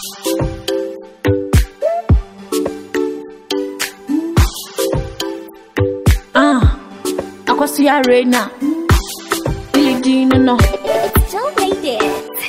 Akwasi arena. Billie Jean no. Don't make it.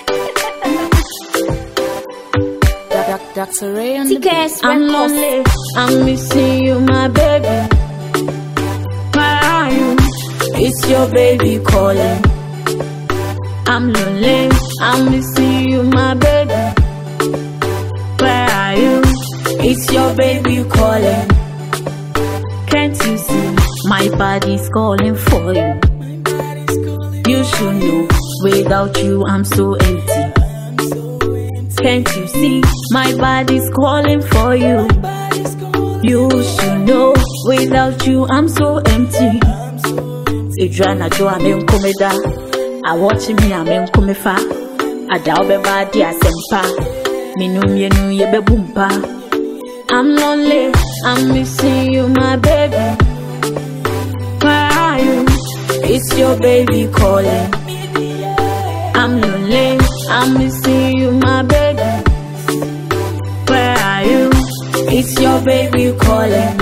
Dr. Ray and TKS I'm lonely, I'm missing you, my baby. Where are you? It's your baby calling. I'm lonely, I'm missing you, my baby. Where are you? It's your baby calling. Can't you see my body's calling for you? You should know, without you I'm so empty. Can't you see my body's calling for you? You should know, without you I'm so empty. Idra jo amen komeda, I watch me amen komefa. Ada obeba di asempa, minum yenu ye bebumpa. I'm lonely, I'm missing you, my baby. Where are you? It's your baby calling. I'm lonely, I'm missing you, my baby. Where are you? It's your baby calling.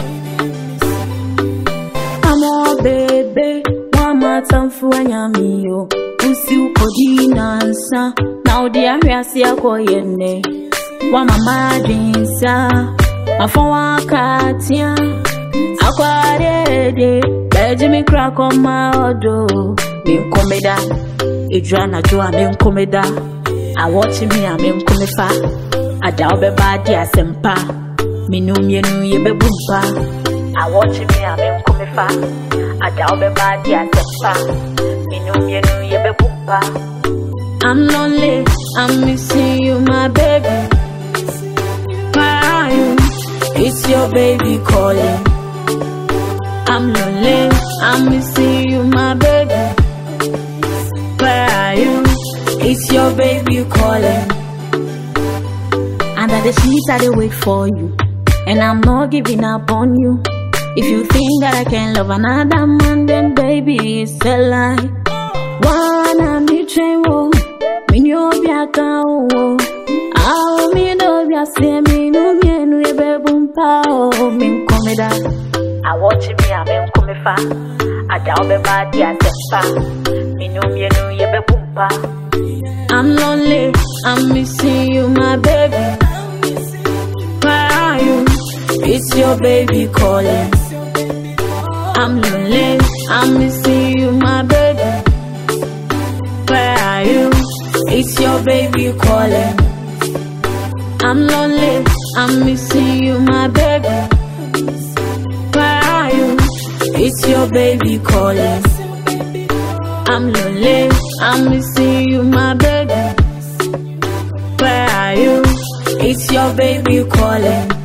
I'm all baby, one more time for me, yo. Usi upodina nsa, now the area see a koyene. One mama drinsa, a phone katia. Aquarede, Benjamin crack on my odo. Min comeda, Idra jo amen komeda. I watch me amen komefa. Ada obeba di asempa. Minum yenu ye bebumpa. I watch me amen komefa. Ada obeba di asempa. Minum yenu ye bebumpa. I'm lonely, I'm missing you, my baby. Where are you? It's your baby calling. I'm lonely, I'm missing you, my baby. Where are you? It's your baby calling. Under the sheets I dey wait for you, and I'm not giving up on you. If you think that I can love another man, then baby it's a lie. Wanna me train wo, me no be a cow. Ah, me no be a say me no me no ye bebumpa o me komeda. I watch me amen komefa. Ada obeba di asempa. Minum yenu ye bebumpa. I'm lonely, I'm missing you, my baby. Where are you? It's your baby calling. I'm lonely, I'm missing you, my baby. Where are you? It's your baby calling. I'm lonely, I'm missing you, my baby. Where are you? It's your baby calling. I'm lonely, I'm missing you, my baby. Where are you? It's your baby calling.